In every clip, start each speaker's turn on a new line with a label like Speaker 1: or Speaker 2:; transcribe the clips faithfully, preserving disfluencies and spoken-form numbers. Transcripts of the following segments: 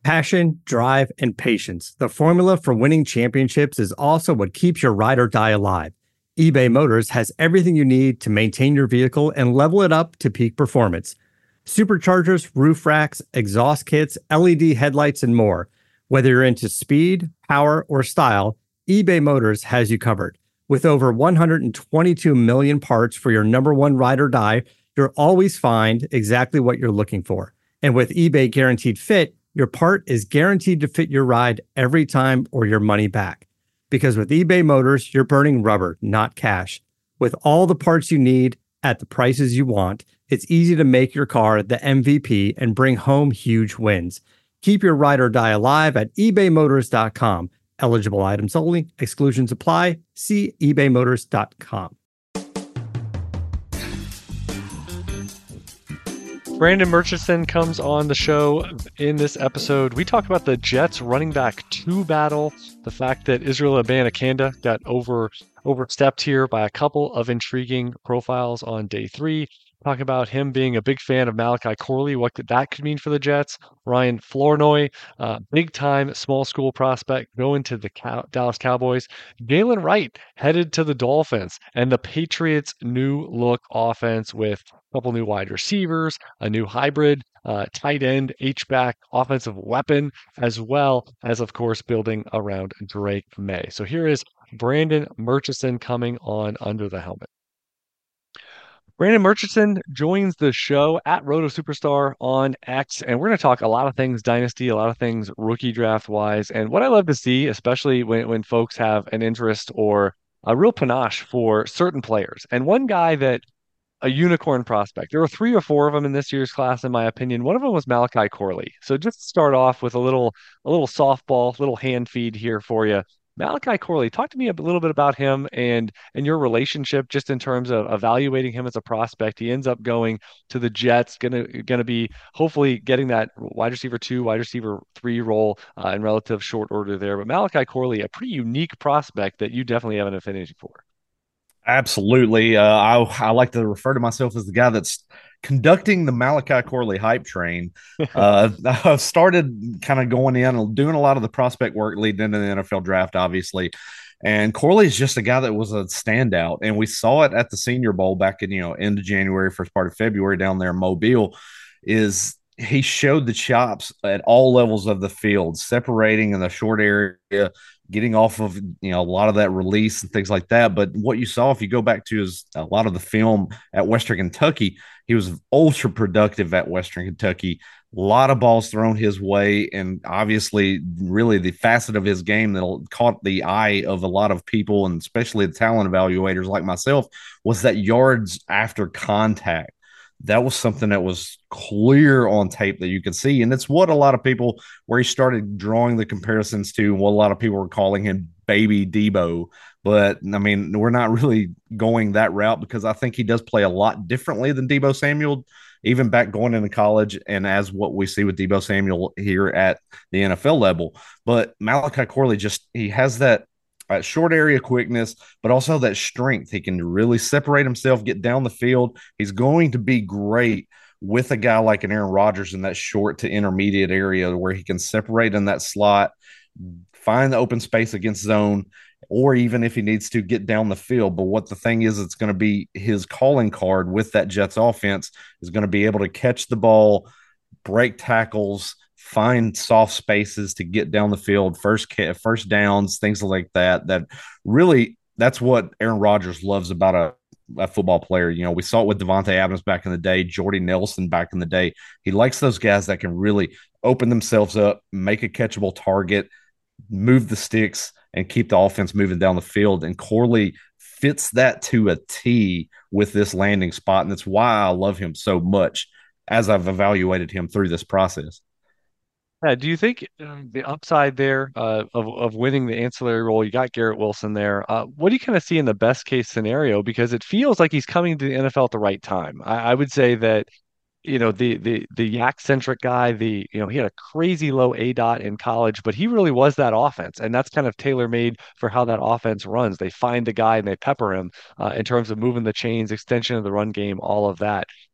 Speaker 1: Passion, drive, and patience. The formula for winning championships is also what keeps your ride or die alive. eBay Motors has everything you need to maintain your vehicle and level it up to peak performance. Superchargers, roof racks, exhaust kits, L E D headlights, and more. Whether you're into speed, power, or style, eBay Motors has you covered. With over one hundred twenty-two million parts for your number one ride or die, you'll always find exactly what you're looking for. And with eBay Guaranteed Fit, your part is guaranteed to fit your ride every time or your money back. Because with eBay Motors, you're burning rubber, not cash. With all the parts you need at the prices you want, it's easy to make your car the M V P and bring home huge wins. Keep your ride or die alive at ebay motors dot com. Eligible items only. Exclusions apply. See ebay motors dot com.
Speaker 2: Brandon Murchison comes on the show in this episode. We talk about the Jets running back two battle, the fact that Israel Abanikanda got over overstepped here by a couple of intriguing profiles on day three. Talk about him being a big fan of Malachi Corley, what could, that could mean for the Jets. Ryan Flournoy, uh, big-time small school prospect, going to the Cow- Dallas Cowboys. Jalen Wright headed to the Dolphins, and the Patriots' new look offense with a couple new wide receivers, a new hybrid uh, tight end, H-back offensive weapon, as well as, of course, building around Drake May. So here is Brandon Murchison coming on Under the Helmet. Brandon Murchison joins the show at Roto Superstar on X, and we're going to talk a lot of things Dynasty, a lot of things rookie draft wise. And what I love to see, especially when, when folks have an interest or a real panache for certain players. And one guy that a unicorn prospect. There were three or four of them in this year's class, in my opinion. One of them was Malachi Corley. So just to start off with a little, a little softball, little hand feed here for you. Malachi Corley, talk to me a little bit about him and and your relationship, just in terms of evaluating him as a prospect. He ends up going to the Jets, gonna gonna be hopefully getting that wide receiver two, wide receiver three role uh, in relative short order there. But Malachi Corley, a pretty unique prospect that you definitely have an affinity for.
Speaker 3: Absolutely. Uh, I, I like to refer to myself as the guy that's conducting the Malachi Corley hype train. Uh, I started kind of going in and doing a lot of the prospect work leading into the N F L draft, obviously. And Corley is just a guy that was a standout. And we saw it at the Senior Bowl back in, you know, end of January, first part of February down there in Mobile. Is he showed the chops at all levels of the field, separating in the short area, getting off of, you know, a lot of that release and things like that. But what you saw, if you go back to his a lot of the film at Western Kentucky, he was ultra productive at Western Kentucky. A lot of balls thrown his way, and obviously, really the facet of his game that caught the eye of a lot of people, and especially the talent evaluators like myself, was that yards after contact. That was something that was clear on tape that you could see. And it's what a lot of people, where he started drawing the comparisons to what a lot of people were calling him baby Debo. But I mean, we're not really going that route, because I think he does play a lot differently than Debo Samuel, even back going into college, and as what we see with Debo Samuel here at the N F L level. But Malachi Corley, just, he has that Uh, short area quickness, but also that strength. He can really separate himself, get down the field. He's going to be great with a guy like an Aaron Rodgers in that short to intermediate area, where he can separate in that slot, find the open space against zone, or even if he needs to, get down the field. But what the thing is, it's going to be his calling card with that Jets offense is going to be able to catch the ball, break tackles, find soft spaces to get down the field, first first downs, things like that. That really, that's what Aaron Rodgers loves about a, a football player. You know, we saw it with Devontae Adams back in the day, Jordy Nelson back in the day. He likes those guys that can really open themselves up, make a catchable target, move the sticks, and keep the offense moving down the field. And Corley fits that to a T with this landing spot, and that's why I love him so much as I've evaluated him through this process.
Speaker 2: Yeah, do you think um, the upside there uh, of of winning the ancillary role? You got Garrett Wilson there. Uh, what do you kind of see in the best case scenario? Because it feels like he's coming to the N F L at the right time. I, I would say that, you know, the the the yak centric guy. The you know he had a crazy low A dot in college, but he really was that offense, and that's kind of tailor made for how that offense runs. They find the guy and they pepper him uh, in terms of moving the chains, extension of the run game, all of that.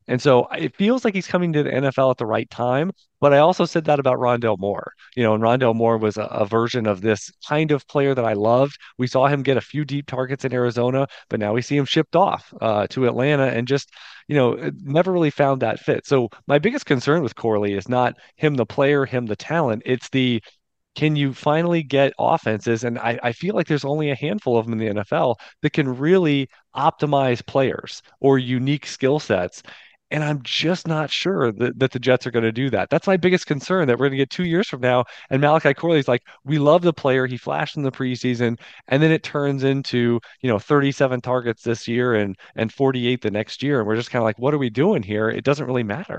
Speaker 2: And so it feels like he's coming to the N F L at the right time. But I also said that about Rondell Moore. You know, and Rondell Moore was a, a version of this kind of player that I loved. We saw him get a few deep targets in Arizona, but now we see him shipped off uh, to Atlanta and just, you know, never really found that fit. So my biggest concern with Corley is not him, the player, him, the talent. It's the can you finally get offenses? And I, I feel like there's only a handful of them in the N F L that can really optimize players or unique skill sets. And I'm just not sure that, that the Jets are going to do that. That's my biggest concern that we're going to get two years from now. And Malachi Corley's like, we love the player. He flashed in the preseason. And then it turns into, you know, thirty-seven targets this year and, and forty-eight the next year. And we're just kind of like, what are we doing here? It doesn't really matter.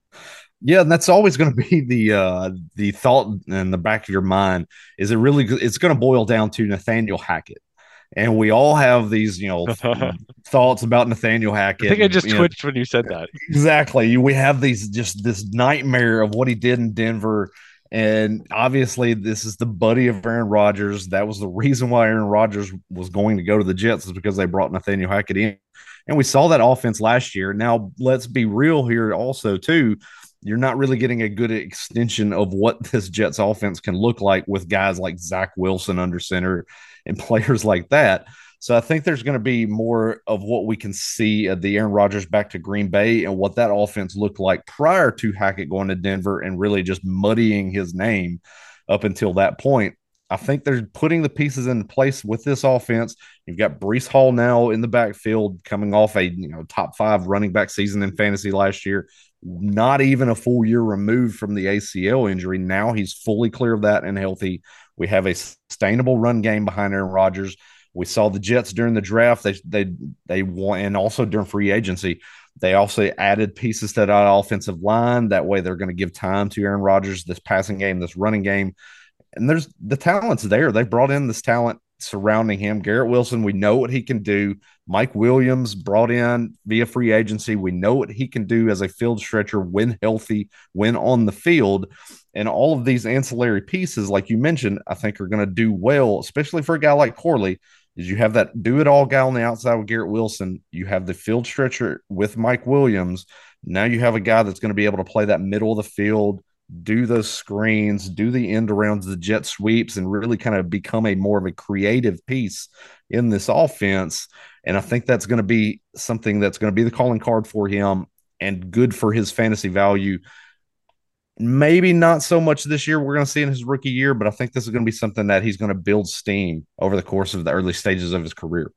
Speaker 3: Yeah, and that's always going to be the uh, the thought in the back of your mind. Is it really? It's going to boil down to Nathaniel Hackett, and we all have these, you know,
Speaker 2: I
Speaker 3: thoughts about Nathaniel Hackett.
Speaker 2: think I just
Speaker 3: you know,
Speaker 2: twitched when you said that.
Speaker 3: exactly. We have these just this nightmare of what he did in Denver, and obviously this is the buddy of Aaron Rodgers. That was the reason why Aaron Rodgers was going to go to the Jets, is because they brought Nathaniel Hackett in, and we saw that offense last year. Now let's be real here, also too. You're not really getting a good extension of what this Jets offense can look like with guys like Zach Wilson under center and players like that. So I think there's going to be more of what we can see of the Aaron Rodgers back to Green Bay and what that offense looked like prior to Hackett going to Denver and really just muddying his name up until that point. I think they're putting the pieces in place with this offense. You've got Breece Hall now in the backfield, coming off a you know top five running back season in fantasy last year. Not even a full year removed from the A C L injury. Now he's fully clear of that and healthy. We have a sustainable run game behind Aaron Rodgers. We saw the Jets during the draft. They they they won, and also during free agency, they also added pieces to that offensive line. That way, they're going to give time to Aaron Rodgers, this passing game, this running game. And there's the talent's there. They brought in this talent surrounding him. Garrett Wilson, we know what he can do. Mike Williams brought in via free agency. We know what he can do as a field stretcher when healthy, when on the field. And all of these ancillary pieces, like you mentioned, I think are going to do well, especially for a guy like Corley, is you have that do-it-all guy on the outside with Garrett Wilson. You have the field stretcher with Mike Williams. Now you have a guy that's going to be able to play that middle of the field, do those screens, do the end arounds, the jet sweeps, and really kind of become a more of a creative piece in this offense. And I think that's going to be something that's going to be the calling card for him and good for his fantasy value. Maybe not so much this year. We're going to see in his rookie year, but I think this is going to be something that he's going to build steam over the course of the early stages of his career.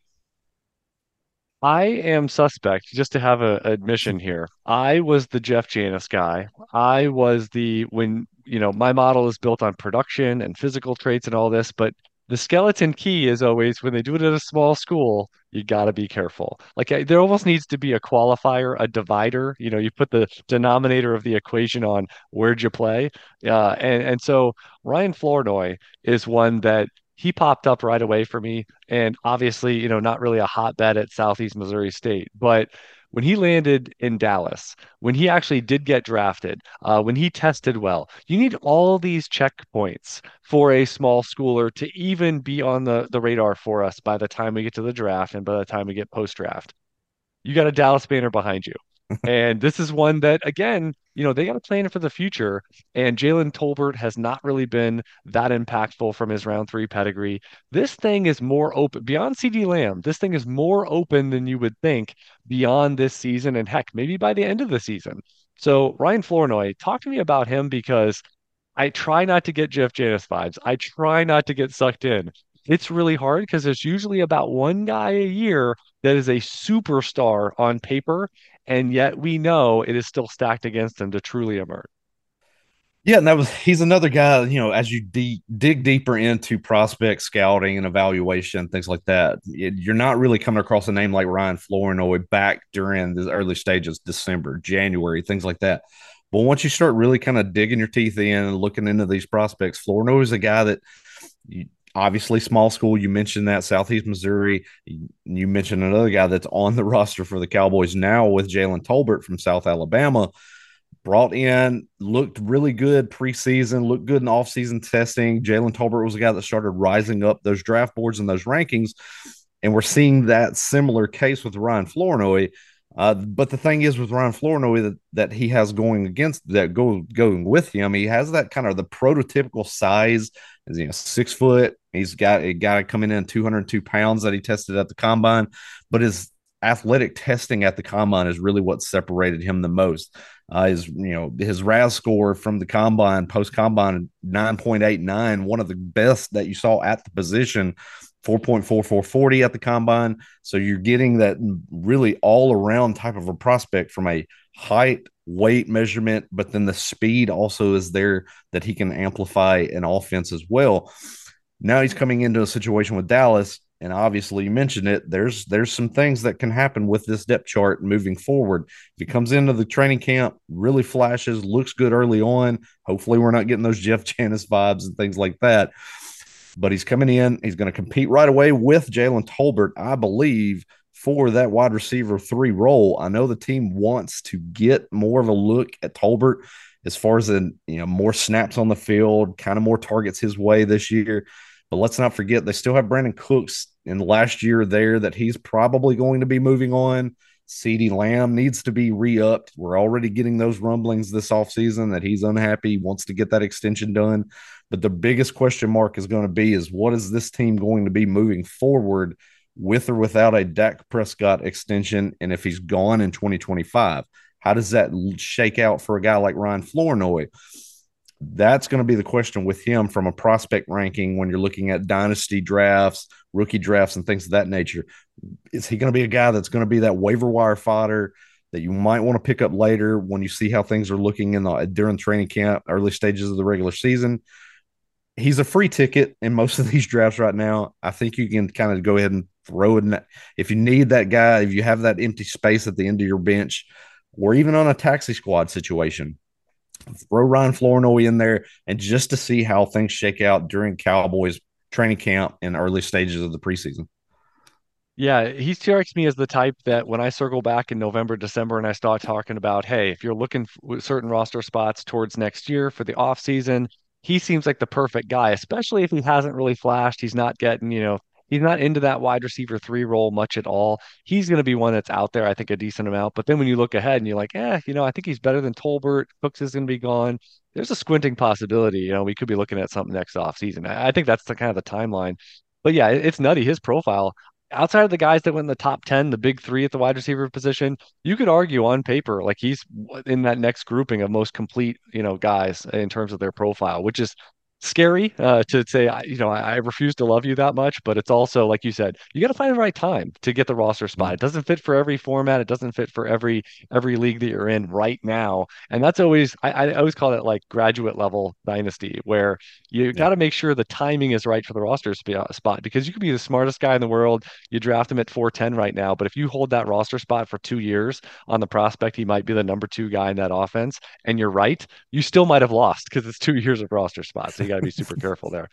Speaker 2: I am suspect, just to have a admission here. I was the Jeff Janis guy. I was the when, you know, my model is built on production and physical traits and all this, but the skeleton key is always when they do it at a small school, you got to be careful. Like I, there almost needs to be a qualifier, a divider. You know, you put the denominator of the equation on where'd you play. Uh, and and so Ryan Flournoy is one that he popped up right away for me. And obviously, you know, not really a hotbed at Southeast Missouri State, but when he landed in Dallas, when he actually did get drafted, uh, when he tested well, you need all these checkpoints for a small schooler to even be on the, the radar for us by the time we get to the draft and by the time we get post draft. You got a Dallas banner behind you. And this is one that, again, you know, they got to plan for the future. And Jalen Tolbert has not really been that impactful from his round three pedigree. This thing is more open beyond CeeDee Lamb. This thing is more open than you would think beyond this season. And heck, maybe by the end of the season. So, Ryan Flournoy, talk to me about him because I try not to get Jeff Janis vibes. I try not to get sucked in. It's really hard because there's usually about one guy a year that is a superstar on paper, and yet we know it is still stacked against him to truly emerge.
Speaker 3: Yeah, and that was he's another guy, you know, as you de- dig deeper into prospect scouting and evaluation, things like that, it, you're not really coming across a name like Ryan Flournoy back during the early stages, December, January, things like that. But once you start really kind of digging your teeth in and looking into these prospects, Flournoy is a guy that you, obviously small school. You mentioned that Southeast Missouri. You, you mentioned another guy that's on the roster for the Cowboys now with Jalen Tolbert from South Alabama. Brought in, looked really good preseason, looked good in offseason testing. Jalen Tolbert was a guy that started rising up those draft boards and those rankings. And we're seeing that similar case with Ryan Flournoy. Uh, but the thing is with Ryan Flournoy that, that he has going against that go going with him, he has that kind of the prototypical size. Is you know six foot. He's got a guy coming in two hundred two pounds that he tested at the combine, but his athletic testing at the combine is really what separated him the most. Uh, his you know his R A S score from the combine post combine nine point eight nine, one of the best that you saw at the position. four point four four forty at the combine. So you're getting that really all around type of a prospect from a height, weight measurement, but then the speed also is there that he can amplify an offense as well. Now he's coming into a situation with Dallas, and obviously you mentioned it. There's there's some things that can happen with this depth chart moving forward. If he comes into the training camp, really flashes, looks good early on. Hopefully, we're not getting those Jeff Janis vibes and things like that. But he's coming in. He's going to compete right away with Jalen Tolbert, I believe, for that wide receiver three role. I know the team wants to get more of a look at Tolbert as far as the, you know more snaps on the field, kind of more targets his way this year. But let's not forget they still have Brandon Cooks in the last year there that he's probably going to be moving on. CeeDee Lamb needs to be re-upped. We're already getting those rumblings this offseason that he's unhappy, wants to get that extension done. But the biggest question mark is going to be is what is this team going to be moving forward with or without a Dak Prescott extension? And if he's gone in twenty twenty-five, how does that shake out for a guy like Ryan Flournoy? That's going to be the question with him from a prospect ranking when you're looking at dynasty drafts, rookie drafts, and things of that nature. Is he going to be a guy that's going to be that waiver wire fodder that you might want to pick up later when you see how things are looking in the during training camp, early stages of the regular season? He's a free ticket in most of these drafts right now. I think you can kind of go ahead and throw in that. If you need that guy, if you have that empty space at the end of your bench, or even on a taxi squad situation, throw Ryan Flournoy in there and just to see how things shake out during Cowboys training camp and early stages of the preseason.
Speaker 2: Yeah, he strikes me as the type that when I circle back in November, December, and I start talking about, hey, if you're looking for certain roster spots towards next year for the offseason, he seems like the perfect guy, especially if he hasn't really flashed. He's not getting, you know, he's not into that wide receiver three role much at all. He's going to be one that's out there, I think, a decent amount. But then when you look ahead and you're like, eh, you know, I think he's better than Tolbert. Cooks is going to be gone. There's a squinting possibility, you know, we could be looking at something next offseason. I, I think that's the kind of the timeline. But yeah, it, it's nutty. His profile outside of the guys that went in the top ten, the big three at the wide receiver position, you could argue on paper like he's in that next grouping of most complete, you know, guys in terms of their profile, which is scary uh, to say, I- you know, I, I refuse to love you that much, but it's also, like you said, you got to find the right time to get the roster spot. It doesn't fit for every format. It doesn't fit for every every league that you're in right now. And that's always, I, I always call it like graduate level dynasty, where you
Speaker 3: Yeah.
Speaker 2: got to make sure the timing is right for the roster sp- spot because you could be the smartest guy in the world. You draft him at four ten right now, but if you hold that roster spot for two years on the prospect, he might be the number two guy in that offense, and you're right, you still might have lost because it's two years of roster spots. So you got to be super careful there.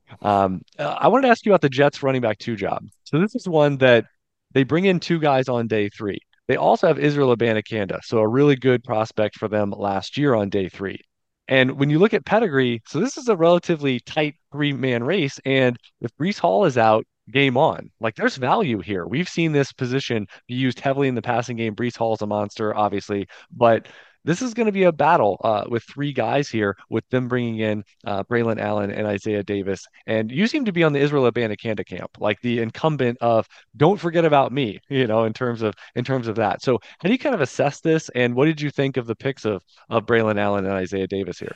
Speaker 2: Um, uh, I wanted to ask you about the Jets running back two job. So this is one that they bring in two guys on day three. They also have Israel Abanikanda, so a really good prospect for them last year on day three. And when you look at pedigree, so this is a relatively tight three-man race. And if Brees Hall is out, game on. Like there's value here. We've seen this position be used heavily in the passing game. Brees Hall is a monster, obviously, but this is going to be a battle uh, with three guys here, with them bringing in uh, Braylon Allen and Isaiah Davis. And you seem to be on the Israel Abanikanda camp, like the incumbent of don't forget about me, you know, in terms of in terms of that. So how do you kind of assess this? And what did you think of the picks of of Braylon Allen and Isaiah Davis here?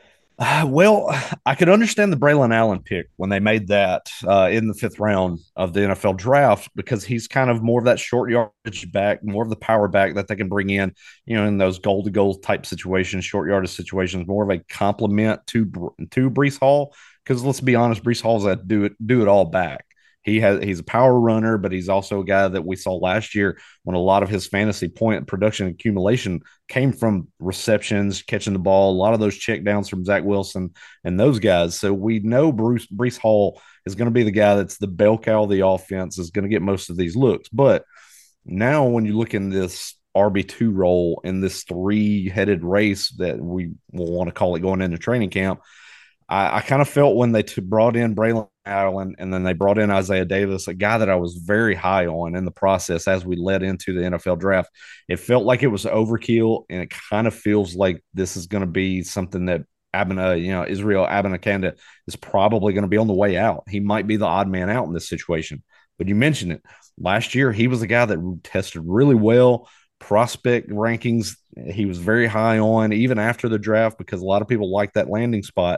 Speaker 3: Uh, well, I could understand the Braylon Allen pick when they made that uh, in the fifth round of the N F L draft because he's kind of more of that short yardage back, more of the power back that they can bring in, you know, in those goal to goal type situations, short yardage situations, more of a complement to to Brees Hall. Because let's be honest, Brees Hall's a do it do it all back. He has he's a power runner, but he's also a guy that we saw last year when a lot of his fantasy point production accumulation came from receptions, catching the ball, a lot of those check downs from Zach Wilson and those guys. So we know Bruce Brees Hall is going to be the guy that's the bell cow of the offense, is going to get most of these looks. But now when you look in this R B two role in this three headed race that we will want to call it going into training camp, I, I kind of felt when they t- brought in Braylon Allen, and then they brought in Isaiah Davis, a guy that I was very high on in the process as we led into the N F L draft. It felt like it was overkill, and it kind of feels like this is going to be something that Abena, you know, Israel Abanikanda is probably going to be on the way out. He might be the odd man out in this situation. But you mentioned it. Last year, he was a guy that tested really well. Prospect rankings, he was very high on, even after the draft, because a lot of people like that landing spot.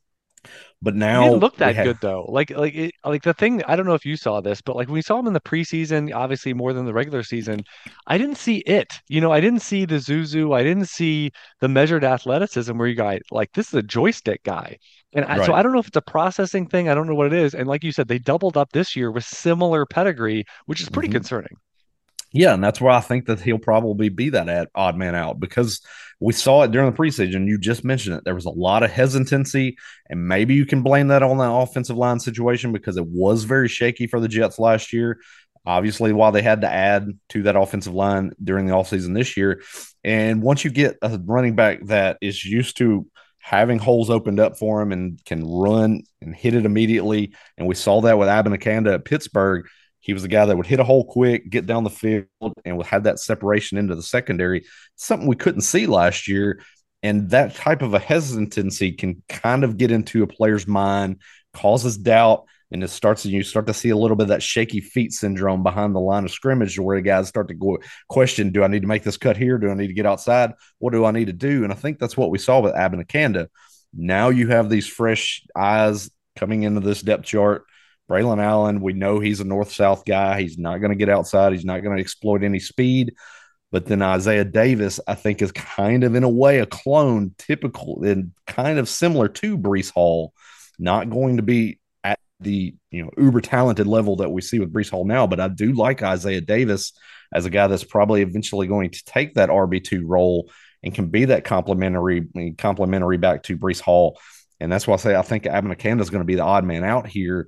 Speaker 3: But
Speaker 2: He didn't
Speaker 3: now
Speaker 2: look
Speaker 3: we
Speaker 2: that
Speaker 3: have
Speaker 2: good though. Like like it, like the thing, I don't know if you saw this, but like when we saw him in the preseason, obviously more than the regular season, I didn't see it. You know, I didn't see the Zuzu, I didn't see the measured athleticism where you guys like this is a joystick guy. And I, so
Speaker 3: right.
Speaker 2: I don't know if it's a processing thing. I don't know what it is. And like you said, they doubled up this year with similar pedigree, which is pretty
Speaker 3: Mm-hmm.
Speaker 2: concerning.
Speaker 3: Yeah, and that's why I think that he'll probably be that ad, odd man out because we saw it during the preseason. You just mentioned it. There was a lot of hesitancy, and maybe you can blame that on the offensive line situation because it was very shaky for the Jets last year. Obviously, while they had to add to that offensive line during the offseason this year. And once you get a running back that is used to having holes opened up for him and can run and hit it immediately, and we saw that with Abanikanda at Pittsburgh, he was the guy that would hit a hole quick, get down the field, and would have that separation into the secondary. Something we couldn't see last year. And that type of a hesitancy can kind of get into a player's mind, causes doubt, and it starts you start to see a little bit of that shaky feet syndrome behind the line of scrimmage where the guys start to go question, do I need to make this cut here? Do I need to get outside? What do I need to do? And I think that's what we saw with Abanikanda. Now you have these fresh eyes coming into this depth chart. Braylon Allen, we know he's a north-south guy. He's not going to get outside. He's not going to exploit any speed. But then Isaiah Davis, I think, is kind of in a way a clone, typical and kind of similar to Breece Hall. Not going to be at the you know uber talented level that we see with Breece Hall now, but I do like Isaiah Davis as a guy that's probably eventually going to take that R B two role and can be that complementary complementary back to Breece Hall. And that's why I say I think Abanikanda is going to be the odd man out here.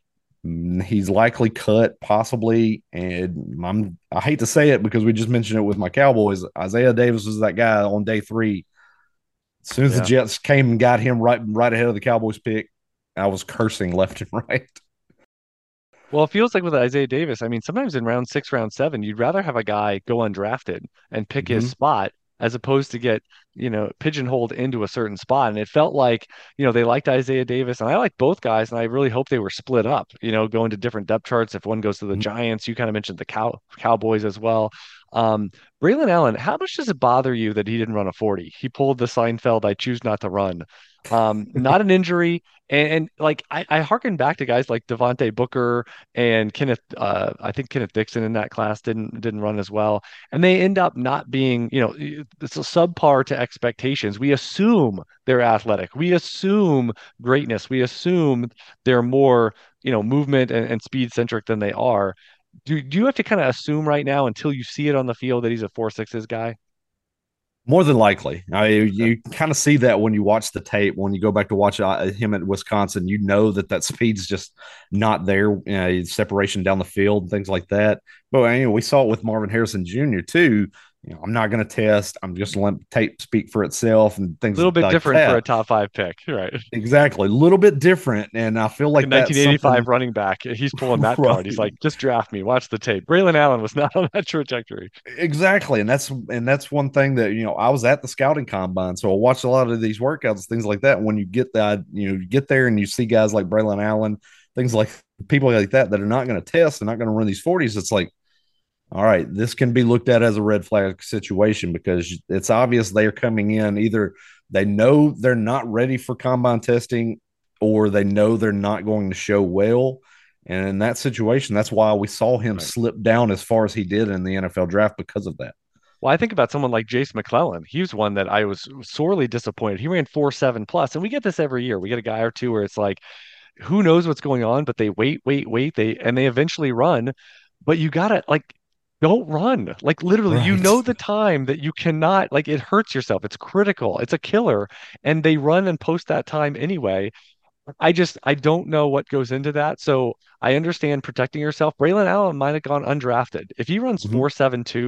Speaker 3: He's likely cut, possibly, and I'm I hate to say it because we just mentioned it with my Cowboys. Isaiah Davis was that guy on day three. As soon as the
Speaker 2: Yeah.
Speaker 3: Jets came and got him right right ahead of the Cowboys pick, I was cursing left and right.
Speaker 2: Well, it feels like with Isaiah Davis, I mean, sometimes in round six, round seven, you'd rather have a guy go undrafted and pick his
Speaker 3: Mm-hmm.
Speaker 2: spot as opposed to get, you know, pigeonholed into a certain spot. And it felt like, you know, they liked Isaiah Davis and I like both guys. And I really hope they were split up, you know, going to different depth charts. If one goes to the Giants, you kind of mentioned the Cow Cowboys as well. Um, Braylon Allen, how much does it bother you that he didn't run a forty? He pulled the Seinfeld, I choose not to run. Um, not an injury. And, and like I, I harken back to guys like Devontae Booker and Kenneth, uh, I think Kenneth Dixon in that class didn't didn't run as well, and they end up not being, you know, it's a subpar to expectations. We assume they're athletic, we assume greatness, we assume they're more, you know, movement and, and speed centric than they are. Do do you have to kind of assume right now until you see it on the field that he's a four sixes guy?
Speaker 3: More than likely, I,
Speaker 2: Okay.
Speaker 3: you kind of see that when you watch the tape. When you go back to watch uh, him at Wisconsin, you know that that speed's just not there. You know, separation down the field, things like that. But anyway, we saw it with Marvin Harrison Junior too. You know, I'm not going to test. I'm just going to let tape speak for itself and
Speaker 2: A
Speaker 3: things
Speaker 2: little bit
Speaker 3: like
Speaker 2: different for a
Speaker 3: that.
Speaker 2: top five pick, right?
Speaker 3: Exactly, a little bit different, and I feel
Speaker 2: Like a
Speaker 3: like that's
Speaker 2: nineteen eighty-five
Speaker 3: something
Speaker 2: running back. He's pulling that
Speaker 3: right.
Speaker 2: card. He's like, just draft me. Watch the tape. Braylon Allen was not on that trajectory.
Speaker 3: Exactly, and that's and that's one thing that you know I was at the scouting combine, so I watched a lot of these workouts, things like that. When you get that, you know, you get there and you see guys like Braylon Allen, things like people like that that are not going to test, they're not going to run these forties. It's like, all right, this can be looked at as a red flag situation because it's obvious they're coming in either they know they're not ready for combine testing or they know they're not going to show well. And in that situation, that's why we saw him
Speaker 2: Right.
Speaker 3: slip down as far as he did in the N F L draft because of that.
Speaker 2: Well, I think about someone like Jace McClellan. He was one that I was sorely disappointed. He ran four seven plus, and we get this every year. We get a guy or two where it's like, who knows what's going on, but they wait, wait, wait, they and they eventually run. But you gotta like don't run. Like literally, you know
Speaker 3: Right.
Speaker 2: the time that you cannot, like it hurts yourself. It's critical. It's a killer. And they run and post that time anyway. I just I don't know what goes into that. So I understand protecting yourself. Braylon Allen might have gone undrafted. If he runs
Speaker 3: Mm-hmm.
Speaker 2: four seven two,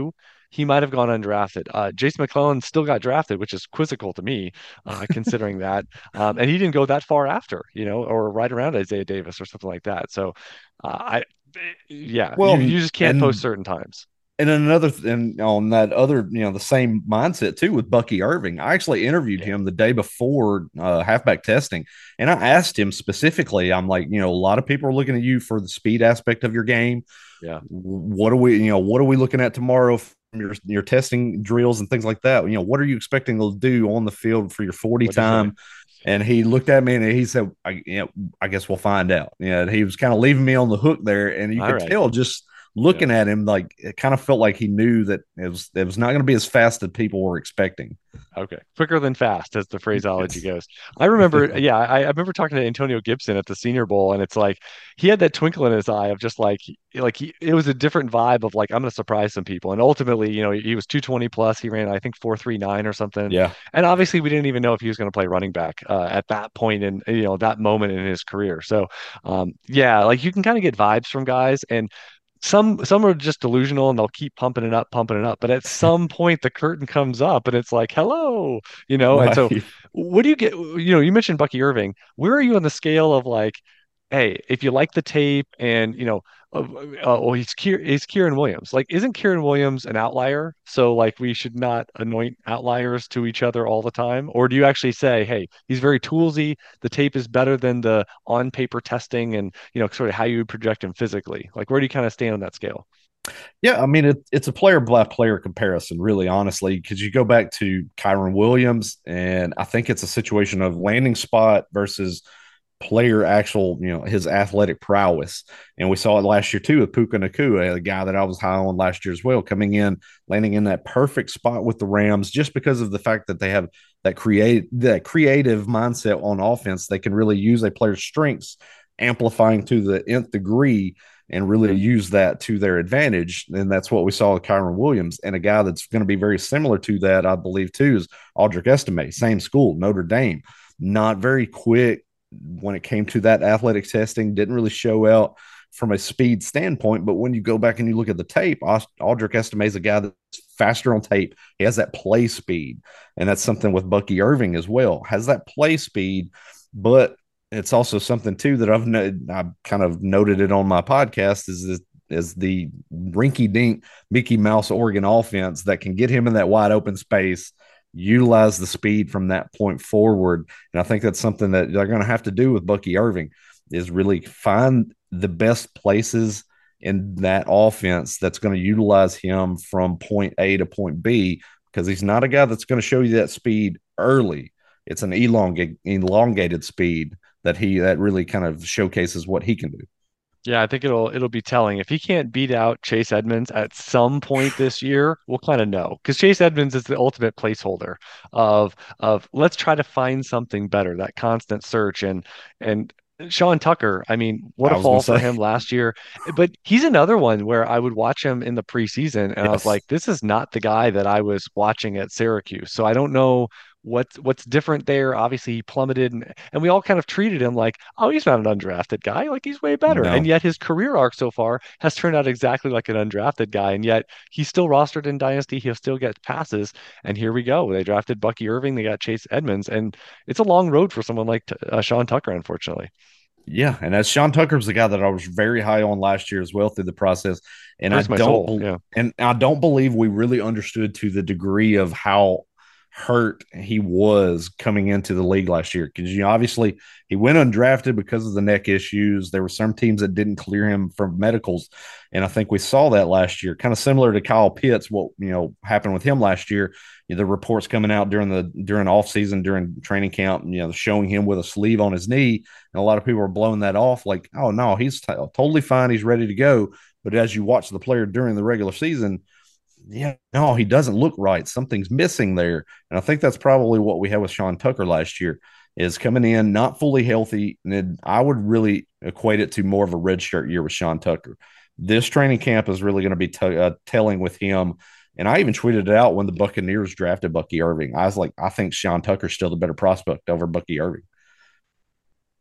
Speaker 2: he might have gone undrafted. Uh, Jason McClellan still got drafted, which is quizzical to me, uh, considering that. Um, and he didn't go that far after, you know, or right around Isaiah Davis or something like that. So, uh, I, yeah, you,
Speaker 3: Well,
Speaker 2: you just can't post
Speaker 3: and
Speaker 2: certain times.
Speaker 3: and another th- and on that other, you know, the same mindset too with Bucky Irving. I actually interviewed
Speaker 2: Yeah.
Speaker 3: him the day before uh, halfback testing, and I asked him specifically. I'm like, you know, a lot of people are looking at you for the speed aspect of your game.
Speaker 2: Yeah.
Speaker 3: What are we, you know, what are we looking at tomorrow from your your testing drills and things like that? You know, what are you expecting to do on the field for your forty
Speaker 2: What'd you say?
Speaker 3: time? And he looked at me and he said, I, you know, I guess we'll find out. Yeah, he was kind of leaving me on the hook there, and you
Speaker 2: All
Speaker 3: could
Speaker 2: right.
Speaker 3: tell just
Speaker 2: Yeah.
Speaker 3: looking at him, like it kind of felt like he knew that it was it was not going to be as fast as people were expecting.
Speaker 2: Okay. Quicker than fast, as the phraseology
Speaker 3: Yes.
Speaker 2: goes. I remember, yeah, I, I remember talking to Antonio Gibson at the Senior Bowl, and it's like he had that twinkle in his eye of just like, like he, it was a different vibe of like, I'm going to surprise some people. And ultimately, you know, he, he was two twenty plus. He ran, I think, four three nine or something.
Speaker 3: Yeah.
Speaker 2: And obviously, we didn't even know if he was going to play running back uh, at that point in, you know, that moment in his career. So, um, yeah, like you can kind of get vibes from guys. And some some are just delusional and they'll keep pumping it up, pumping it up. But at some point the curtain comes up and it's like, hello, you know. And so
Speaker 3: Right.
Speaker 2: what do you get? You know, you mentioned Bucky Irving. Where are you on the scale of like, hey, if you like the tape and you know, uh, uh, oh, he's Kier, he's Kieran Williams. Like, isn't Kieran Williams an outlier? So like, we should not anoint outliers to each other all the time. Or do you actually say, hey, he's very toolsy. The tape is better than the on paper testing, and you know, sort of how you would project him physically. Like, where do you kind of stand on that scale?
Speaker 3: Yeah, I mean it, it's a player by player comparison, really, honestly, because you go back to Kyron Williams, and I think it's a situation of landing spot versus player actual, you know, his athletic prowess. And we saw it last year too with Puka Nakua, a guy that I was high on last year as well, coming in, landing in that perfect spot with the Rams, just because of the fact that they have that create that creative mindset on offense. They can really use a player's strengths, amplifying to the nth degree, and really use that to their advantage. And that's what we saw with Kyron Williams. And a guy that's going to be very similar to that, I believe, too, is Audric Estime, same school, Notre Dame. Not very quick when it came to that athletic testing, didn't really show out from a speed standpoint. But when you go back and you look at the tape, Audric Estime is a guy that's faster on tape. He has that play speed. And that's something with Bucky Irving as well, has that play speed, but it's also something too that I've I've kind of noted it on my podcast is this, is the rinky dink Mickey Mouse Oregon offense that can get him in that wide open space, utilize the speed from that point forward. And I think that's something that they're going to have to do with Bucky Irving is really find the best places in that offense that's going to utilize him from point A to point B, because he's not a guy that's going to show you that speed early. It's an elongated, elongated speed that he that really kind of showcases what he can do.
Speaker 2: Yeah, I think it'll it'll be telling. If he can't beat out Chase Edmonds at some point this year, we'll kind of know. Because Chase Edmonds is the ultimate placeholder of of let's try to find something better, that constant search. And and Sean Tucker, I mean, what
Speaker 3: I
Speaker 2: a
Speaker 3: was going
Speaker 2: fall
Speaker 3: to
Speaker 2: for
Speaker 3: say,
Speaker 2: him last year. But he's another one where I would watch him in the preseason and I was
Speaker 3: yes,
Speaker 2: like, this is not the guy that I was watching at Syracuse. So I don't know what's what's different there. Obviously, he plummeted, and, and we all kind of treated him like, oh, he's not an undrafted guy. Like he's way better. And
Speaker 3: no,
Speaker 2: yet his career arc so far has turned out exactly like an undrafted guy. And yet he's still rostered in Dynasty. He'll still get passes. And here we go. They drafted Bucky Irving. They got Chase Edmonds, and it's a long road for someone like uh, Sean Tucker, unfortunately.
Speaker 3: yeah, and as Sean Tucker's the guy that I was very high on last year as well through the process, and I
Speaker 2: Hurts my
Speaker 3: don't,
Speaker 2: soul.
Speaker 3: be-
Speaker 2: Yeah.
Speaker 3: and I don't believe we really understood to the degree of how hurt he was coming into the league last year, because you know, obviously he went undrafted because of the neck issues. There were some teams that didn't clear him from medicals, and I think we saw that last year, kind of similar to Kyle Pitts. What you know happened with him last year, you know, the reports coming out during the during off season, during training camp, you know, showing him with a sleeve on his knee, and a lot of people were blowing that off like, oh no, he's t- totally fine, he's ready to go. But as you watch the player during the regular season, yeah, no, he doesn't look right. Something's missing there. And I think that's probably what we had with Sean Tucker last year, is coming in not fully healthy. And it, I would really equate it to more of a redshirt year with Sean Tucker. This training camp is really going to be t- uh, telling with him. And I even tweeted it out when the Buccaneers drafted Bucky Irving. I was like, I think Sean Tucker's still the better prospect over Bucky Irving.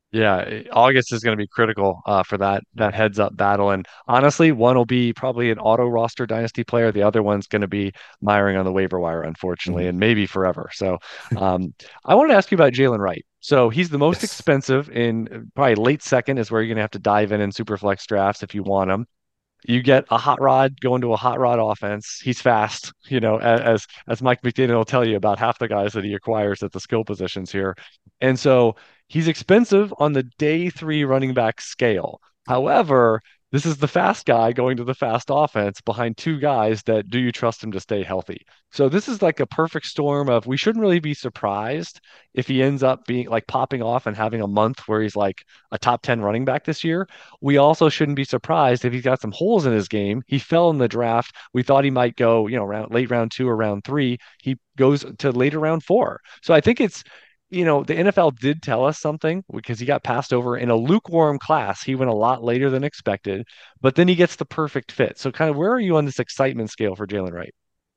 Speaker 2: Yeah, August is going to be critical uh, for that that heads up battle. And honestly, one will be probably an auto roster dynasty player. The other one's going to be miring on the waiver wire, unfortunately,
Speaker 3: Mhm.
Speaker 2: and maybe forever. So, um, I wanted to ask you about Jalen Wright. So he's the most
Speaker 3: Yes.
Speaker 2: expensive in probably late second is where you're going to have to dive in in super flex drafts if you want him. You get a hot rod going to a hot rod offense. He's fast, you know, a- as as Mike McDaniel will tell you about half the guys that he acquires at the skill positions here. And so he's expensive on the day three running back scale. However, this is the fast guy going to the fast offense behind two guys that do you trust him to stay healthy? So this is like a perfect storm of we shouldn't really be surprised if he ends up being like popping off and having a month where he's like a top ten running back this year. We also shouldn't be surprised if he's got some holes in his game. He fell in the draft. We thought he might go, you know, round late round two or round three. He goes to later round four. So I think it's, you know, the N F L did tell us something because he got passed over in a lukewarm class. He went a lot later than expected, but then he gets the perfect fit. So kind of where are you on this excitement scale for Jalen Wright?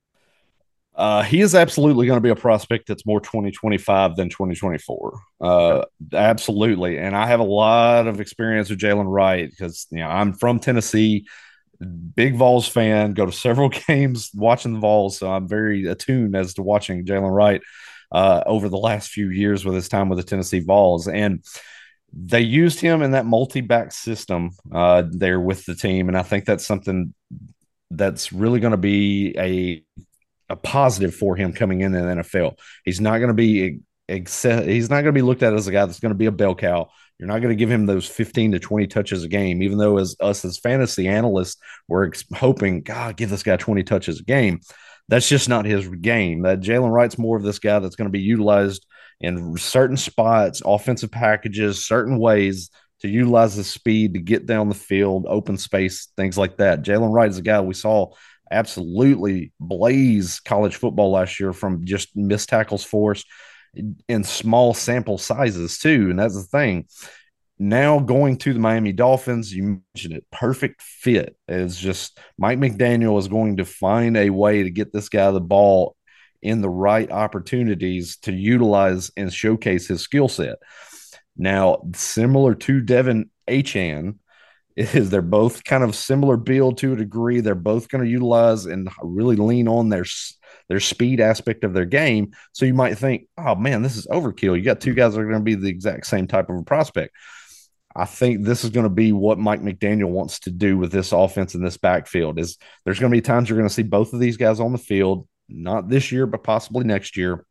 Speaker 3: Uh, he is absolutely going to be a prospect that's more twenty twenty-five than twenty twenty-four.
Speaker 2: Okay.
Speaker 3: Uh, absolutely. And I have a lot of experience with Jalen Wright because, you know, I'm from Tennessee, big Vols fan, go to several games watching the Vols. So I'm very attuned as to watching Jalen Wright uh, over the last few years with his time with the Tennessee Vols. And they used him in that multi-back system uh, there with the team. And I think that's something that's really going to be a a positive for him coming in the N F L. He's not going to be except he's not going to be looked at as a guy that's going to be a bell cow. You're not going to give him those fifteen to twenty touches a game, even though as us as fantasy analysts, we're ex- hoping, God, give this guy twenty touches a game. That's just not his game. That Jalen Wright's more of this guy that's going to be utilized in certain spots, offensive packages, certain ways to utilize the speed to get down the field, open space, things like that. Jalen Wright is a guy we saw absolutely blaze college football last year from just missed tackles forced in small sample sizes too. And that's the thing. Now going to the Miami Dolphins, you mentioned it, perfect fit. Is just Mike McDaniel is going to find a way to get this guy the ball in the right opportunities to utilize and showcase his skill set. Now, similar to Devin Achane, is they're both kind of similar build to a degree. They're both going to utilize and really lean on their their speed aspect of their game. So you might think, oh man, this is overkill. You got two guys that are going to be the exact same type of a prospect. I think this is going to be what Mike McDaniel wants to do with this offense in this backfield. Is there's going to be times you're going to see both of these guys on the field, not this year, but possibly next year,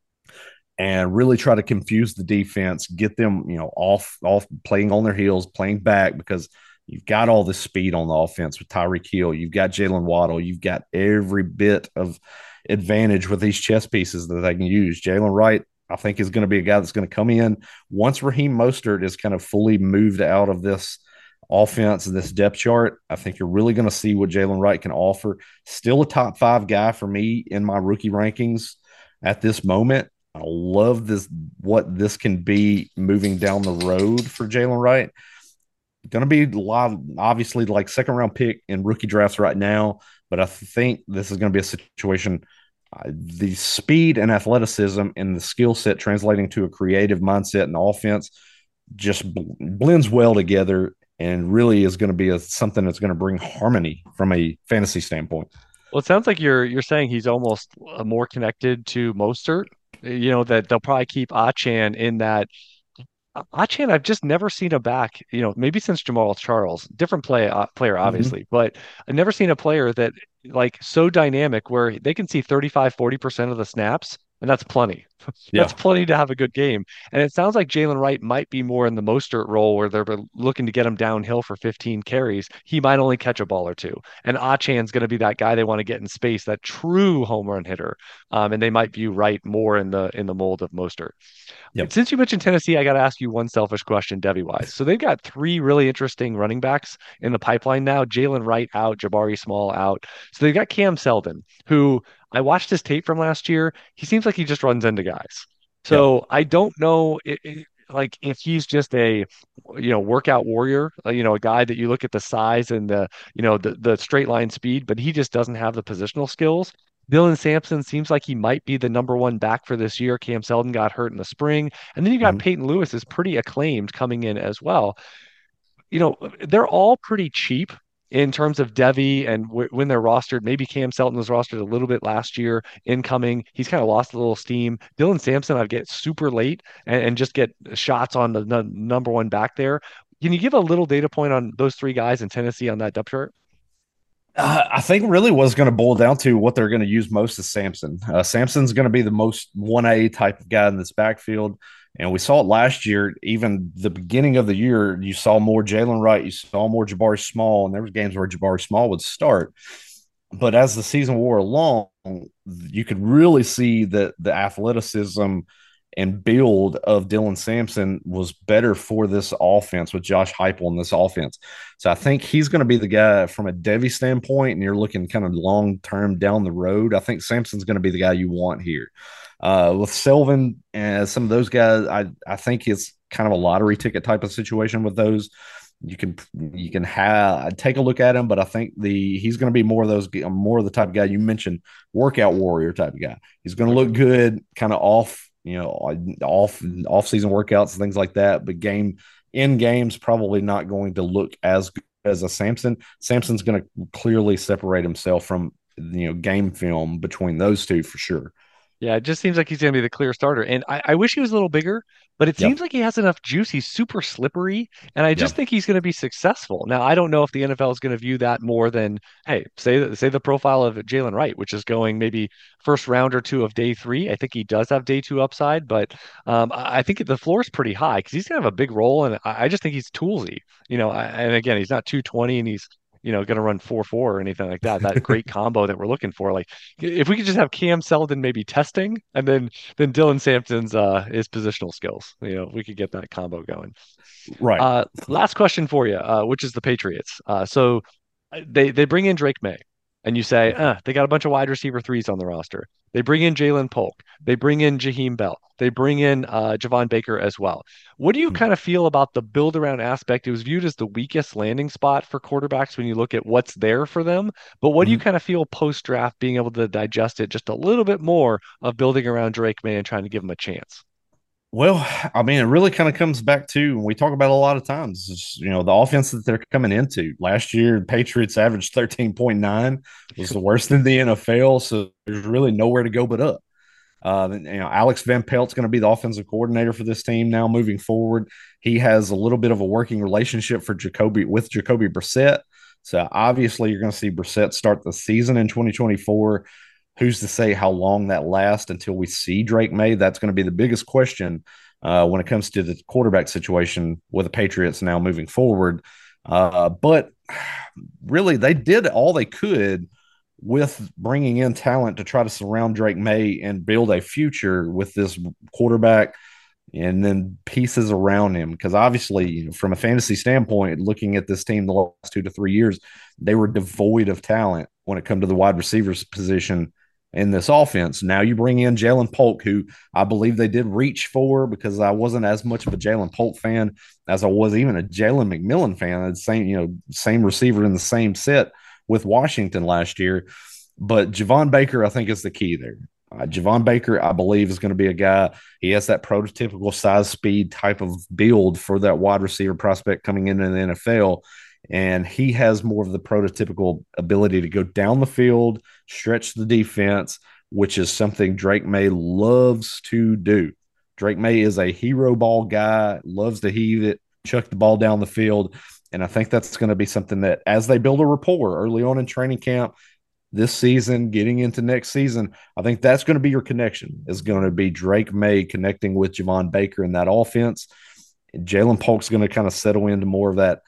Speaker 3: and really try to confuse the defense, get them, you know, off off playing on their heels, playing back because you've got all this speed on the offense with Tyreek Hill, you've got Jalen Waddle, you've got every bit of advantage with these chess pieces that they can use. Jalen Wright, I think, is going to be a guy that's going to come in once Raheem Mostert is kind of fully moved out of this offense and this depth chart. I think you're really going to see what Jalen Wright can offer. Still a top five guy for me in my rookie rankings at this moment. I love this, what this can be moving down the road for Jalen Wright. Going to be a lot, obviously, like second round pick in rookie drafts right now, but I think this is going to be a situation. Uh, the speed and athleticism and the skill set translating to a creative mindset and offense just bl- blends well together and really is going to be a, something that's going to bring harmony from a fantasy standpoint.
Speaker 2: Well, it sounds like you're you're saying he's almost uh, more connected to Mostert. You know that they'll probably keep Achan in that. Achan, I've just never seen a back. You know, maybe since Jamal Charles, different play uh, player,
Speaker 3: Mm-hmm.
Speaker 2: obviously, but I've never seen a player that like so dynamic where they can see thirty-five, forty percent of the snaps, and that's plenty. That's
Speaker 3: Yeah.
Speaker 2: plenty to have a good game. And it sounds like Jalen Wright might be more in the Mostert role where they're looking to get him downhill for fifteen carries. He might only catch a ball or two. And Achan's going to be that guy they want to get in space, that true home run hitter. Um, and they might view Wright more in the in the mold of Mostert.
Speaker 3: Yep.
Speaker 2: Since you mentioned Tennessee, I got to ask you one selfish question, Debbie wise. So they've got three really interesting running backs in the pipeline now. Jalen Wright out, Jabari Small out. So they've got Cam Seldon, who I watched his tape from last year. He seems like he just runs into guys.
Speaker 3: Yep.
Speaker 2: So I don't know i- i- like if he's just a you know workout warrior, uh, you know, a guy that you look at the size and the you know the the straight line speed, but he just doesn't have the positional skills. Dylan Sampson seems like he might be the number one back for this year. Cam Seldon got hurt in the spring. And then you got
Speaker 3: Mhm.
Speaker 2: Peyton Lewis is pretty acclaimed coming in as well. You know, they're all pretty cheap in terms of Devi and w- when they're rostered. Maybe Cam Selton was rostered a little bit last year incoming. He's kind of lost a little steam. Dylan Sampson, I get super late and, and just get shots on the n- number one back there. Can you give a little data point on those three guys in Tennessee on that depth chart?
Speaker 3: Uh, I think really what's going to boil down to what they're going to use most is Samson. Uh, Samson's going to be the most one A type of guy in this backfield. And we saw it last year, even the beginning of the year, you saw more Jalen Wright, you saw more Jabari Small, and there was games where Jabari Small would start. But as the season wore along, you could really see that the athleticism and build of Dylan Sampson was better for this offense with Josh Heupel in this offense. So I think he's going to be the guy from a Devi standpoint, and you're looking kind of long term down the road. I think Sampson's going to be the guy you want here. Uh, with Selvin and some of those guys, I I think it's kind of a lottery ticket type of situation with those. You can you can have take a look at him, but I think the he's going to be more of those more of the type of guy you mentioned, workout warrior type of guy. He's going to look good, kind of off you know off off season workouts and things like that. But game in games probably not going to look as good as a Samson. Samson's going to clearly separate himself from you know game film between those two for sure.
Speaker 2: Yeah, it just seems like he's going to be the clear starter. And I, I wish he was a little bigger, but it seems
Speaker 3: Yep.
Speaker 2: like he has enough juice. He's super slippery, and I just
Speaker 3: Yep.
Speaker 2: think he's going to be successful. Now, I don't know if the N F L is going to view that more than, hey, say say the profile of Jalen Wright, which is going maybe first round or two of day three. I think he does have day two upside, but um, I I think the floor is pretty high because he's going to have a big role, and I, I just think he's toolsy. You know, I, and again, he's not two twenty, and he's you know, going to run four four or anything like that. That great combo that we're looking for. Like, if we could just have Cam Seldon maybe testing, and then then Dylan Sampson's uh his positional skills. You know, we could get that combo going.
Speaker 3: Right.
Speaker 2: Uh, last question for you, uh, which is the Patriots. Uh, so uh, they they bring in Drake May, and you say, uh, they got a bunch of wide receiver threes on the roster. They bring in Jalen Polk. They bring in Jaheim Bell. They bring in uh, Javon Baker as well. What do you kind of feel about the build around aspect? It was viewed as the weakest landing spot for quarterbacks when you look at what's there for them. But what do you
Speaker 3: Mhm.
Speaker 2: kind of feel post draft being able to digest it just a little bit more of building around Drake May and trying to give him a chance?
Speaker 3: Well, I mean, it really kind of comes back to we talk about a lot of times, is, you know, the offense that they're coming into. Last year, the Patriots averaged thirteen point nine, was the worst in the N F L. So there's really nowhere to go but up. Uh, you know, Alex Van Pelt's going to be the offensive coordinator for this team now moving forward. He has a little bit of a working relationship for Jacoby with Jacoby Brissett. So obviously, you're going to see Brissett start the season in twenty twenty-four. Who's to say how long that lasts until we see Drake May? That's going to be the biggest question uh, when it comes to the quarterback situation with the Patriots now moving forward. Uh, but really, they did all they could with bringing in talent to try to surround Drake May and build a future with this quarterback and then pieces around him. Because obviously, you know, from a fantasy standpoint, looking at this team the last two to three years, they were devoid of talent when it come to the wide receivers position in this offense. Now you bring in Jalen Polk, who I believe they did reach for because I wasn't as much of a Jalen Polk fan as I was even a Jalen McMillan fan. The same, you know, same receiver in the same set with Washington last year. But Javon Baker, I think, is the key there. Uh, Javon Baker, I believe, is going to be a guy. He has that prototypical size, speed type of build for that wide receiver prospect coming into the N F L. And he has more of the prototypical ability to go down the field, stretch the defense, which is something Drake May loves to do. Drake May is a hero ball guy, loves to heave it, chuck the ball down the field. And I think that's going to be something that, as they build a rapport early on in training camp, this season, getting into next season, I think that's going to be your connection. Is going to be Drake May connecting with Javon Baker in that offense. Jalen Polk's going to kind of settle into more of that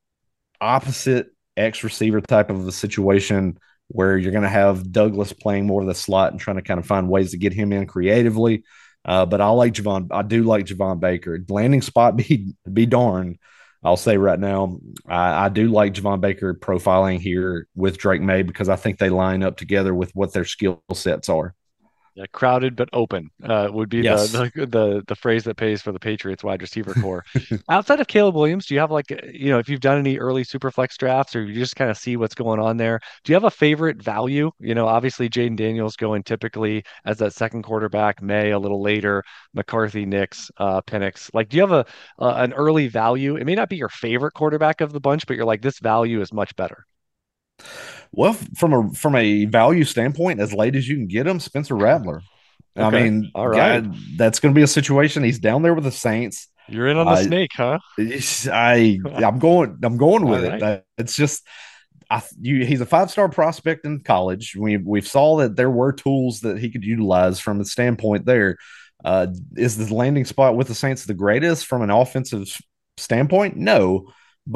Speaker 3: opposite X receiver type of a situation where you're going to have Douglas playing more of the slot and trying to kind of find ways to get him in creatively. Uh, but I like Javon. I do like Javon Baker. Landing spot be be darned. I'll say right now, I, I do like Javon Baker profiling here with Drake May because I think they line up together with what their skill sets are.
Speaker 2: Yeah, crowded but open uh, would be the,
Speaker 3: Yes.
Speaker 2: the the the phrase that pays for the Patriots wide receiver core. Outside of Caleb Williams, do you have like uh, you know if you've done any early Superflex drafts or you just kind of see what's going on there? Do you have a favorite value? You know, obviously Jaden Daniels going typically as that second quarterback, May a little later, McCarthy, Nix, uh, Penix. Like, do you have a uh, an early value? It may not be your favorite quarterback of the bunch, but you're like this value is much better.
Speaker 3: Well, from a from a value standpoint, as late as you can get him, Spencer Rattler. I
Speaker 2: Okay,
Speaker 3: mean,
Speaker 2: all right.
Speaker 3: God, that's going to be a situation. He's down there with the Saints.
Speaker 2: You're in on the
Speaker 3: Uh,
Speaker 2: snake, huh?
Speaker 3: I I'm going I'm going
Speaker 2: All
Speaker 3: with it.
Speaker 2: right.
Speaker 3: Uh, it's just I you he's a five star prospect in college. We we saw that there were tools that he could utilize from the standpoint there. Uh, is the landing spot with the Saints the greatest from an offensive standpoint? No,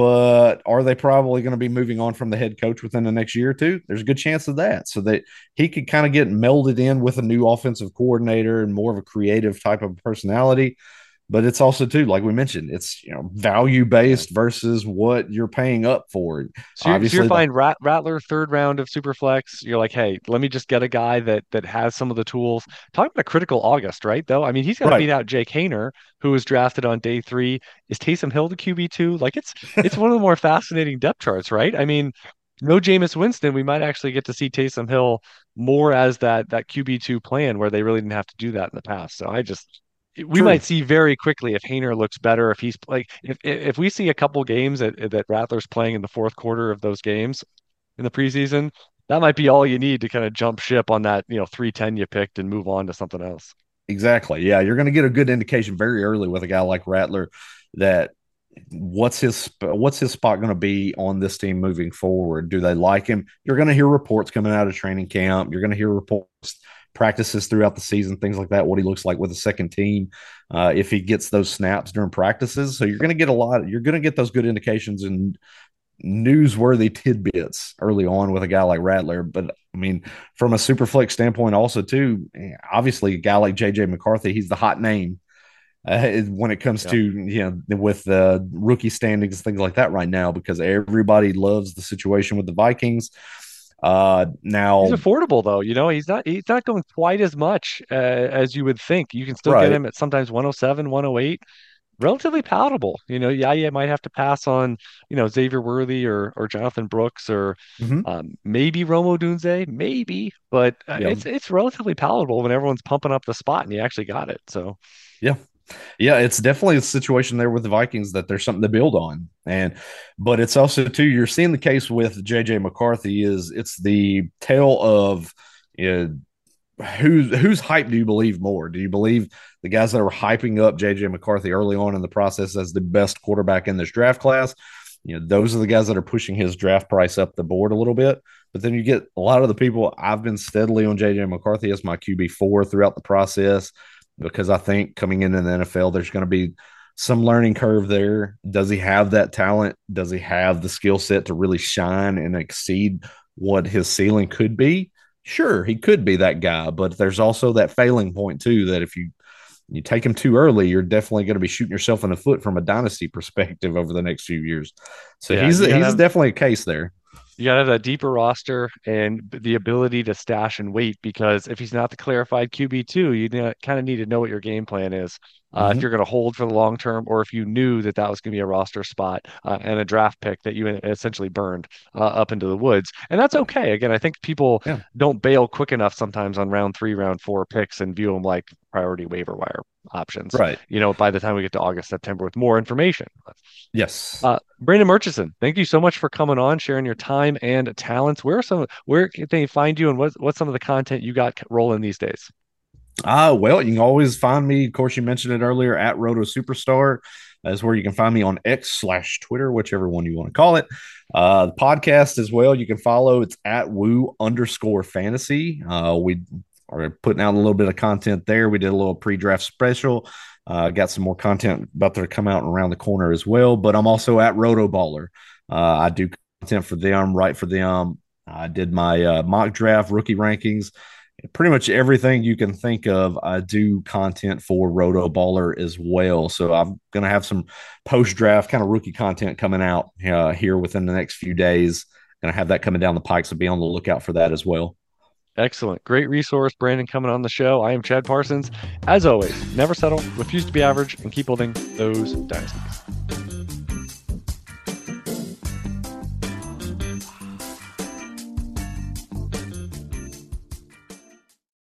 Speaker 3: but are they probably going to be moving on from the head coach within the next year or two? There's a good chance of that, so that he could kind of get melded in with a new offensive coordinator and more of a creative type of personality. But it's also too, like we mentioned, it's you know value
Speaker 2: Yeah.
Speaker 3: based versus what you're paying up for.
Speaker 2: So you're, so you're
Speaker 3: Obviously, the
Speaker 2: fine. Rat, Rattler, third round of Superflex. You're like, hey, let me just get a guy that that has some of the tools. Talking about a critical August, right? Though, I mean, he's got to beat
Speaker 3: right.
Speaker 2: out Jake Hayner, who was drafted on day three. Is Taysom Hill the Q B two? Like, it's it's one of the more fascinating depth charts, right? I mean, no Jameis Winston. We might actually get to see Taysom Hill more as that that Q B two plan, where they really didn't have to do that in the past. So I just we
Speaker 3: True.
Speaker 2: might see very quickly if Hayner looks better, if he's like if if we see a couple games that that Rattler's playing in the fourth quarter of those games in the preseason, that might be all you need to kind of jump ship on that, you know, three ten you picked and move on to something else.
Speaker 3: Exactly. Yeah, you're going to get a good indication very early with a guy like Rattler that what's his what's his spot going to be on this team moving forward. Do they like him? You're going to hear reports coming out of training camp. You're going to hear reports practices throughout the season, things like that. What he looks like with the second team, uh, if he gets those snaps during practices. So you're going to get a lot. You're going to get those good indications and newsworthy tidbits early on with a guy like Rattler. But I mean, from a super flex standpoint, also too, obviously a guy like J J McCarthy, he's the hot name uh, when it comes
Speaker 2: Yeah.
Speaker 3: to you know with the rookie standings, things like that right now, because everybody loves the situation with the Vikings. Uh,
Speaker 2: He's
Speaker 3: now,
Speaker 2: affordable though, you know, he's not he's not going quite as much uh, as you would think. You can still get
Speaker 3: right.
Speaker 2: him at sometimes one oh seven, one oh eight. Relatively palatable. You know, yeah, you might have to pass on, you know, Xavier Worthy or or Jonathan Brooks or
Speaker 3: Mm-hmm.
Speaker 2: um, maybe Romo Dunze, maybe, but uh,
Speaker 3: Yeah.
Speaker 2: it's it's relatively palatable when everyone's pumping up the spot and you actually got it. So
Speaker 3: Yeah. Yeah, it's definitely a situation there with the Vikings that there's something to build on. And but it's also too, you're seeing the case with J J McCarthy is it's the tale of you know, who's whose hype do you believe more? Do you believe the guys that are hyping up J J McCarthy early on in the process as the best quarterback in this draft class? You know, those are the guys that are pushing his draft price up the board a little bit. But then you get a lot of the people. I've been steadily on J J McCarthy as my Q B four throughout the process because I think coming into the N F L, there's going to be some learning curve there. Does he have that talent? Does he have the skill set to really shine and exceed what his ceiling could be? Sure, he could be that guy, but there's also that failing point too that if you you take him too early, you're definitely going to be shooting yourself in the foot from a dynasty perspective over the next few years. So
Speaker 2: yeah,
Speaker 3: he's
Speaker 2: you gotta
Speaker 3: he's
Speaker 2: have
Speaker 3: definitely a case there.
Speaker 2: you gotta have that deeper roster and the ability to stash and wait because if he's not the clarified Q B two, you kind of need to know what your game plan is. Uh, if
Speaker 3: Mm-hmm.
Speaker 2: you're going to hold for the long term, or if you knew that that was going to be a roster spot uh, and a draft pick that you essentially burned uh, up into the woods, and that's okay. Again, I think people
Speaker 3: Yeah,
Speaker 2: don't bail quick enough sometimes on round three, round four picks and view them like priority waiver wire options.
Speaker 3: right.
Speaker 2: You know, by the time we get to August, September with more information.
Speaker 3: Yes.
Speaker 2: Uh, Brandon Murchison, thank you so much for coming on, sharing your time and talents. Where are some where can they find you, and what what's some of the content you got rolling these days?
Speaker 3: Uh, well, you can always find me. Of course, you mentioned it earlier at Roto Superstar. That's where you can find me on X slash Twitter, whichever one you want to call it. Uh, the podcast as well, you can follow. It's at Woo underscore fantasy. Uh, we are putting out a little bit of content there. We did a little pre draft special. Uh, got some more content about to come out around the corner as well. But I'm also at Roto Baller. Uh, I do content for them, write for them. I did my uh, mock draft rookie rankings. Pretty much everything you can think of, I do content for Roto Baller as well. So I'm going to have some post draft kind of rookie content coming out uh, here within the next few days. Going to have that coming down the pike. So be on the lookout for that as well.
Speaker 2: Excellent. Great resource, Brandon, coming on the show. I am Chad Parsons. As always, never settle, refuse to be average, and keep building those dynasties.